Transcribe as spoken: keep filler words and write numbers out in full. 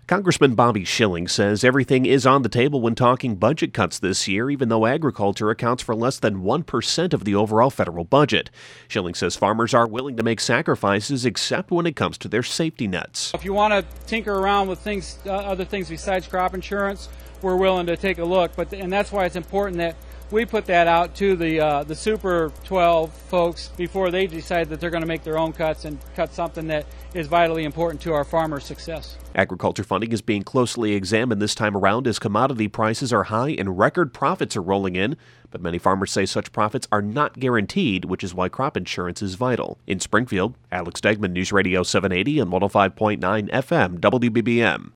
Congressman Bobby Schilling says everything is on the table when talking budget cuts this year, even though agriculture accounts for less than one percent of the overall federal budget. Schilling says farmers are willing to make sacrifices except when it comes to their safety nets. If you want to tinker around with things, uh, other things besides crop insurance, we're willing to take a look. But and that's why it's important that we put that out to the uh, the Super twelve folks before they decide that they're going to make their own cuts and cut something that is vitally important to our farmers' success. Agriculture funding is being closely examined this time around as commodity prices are high and record profits are rolling in. But many farmers say such profits are not guaranteed, which is why crop insurance is vital. In Springfield, Alex Degman, News Radio seven eighty and one oh five point nine F M W B B M.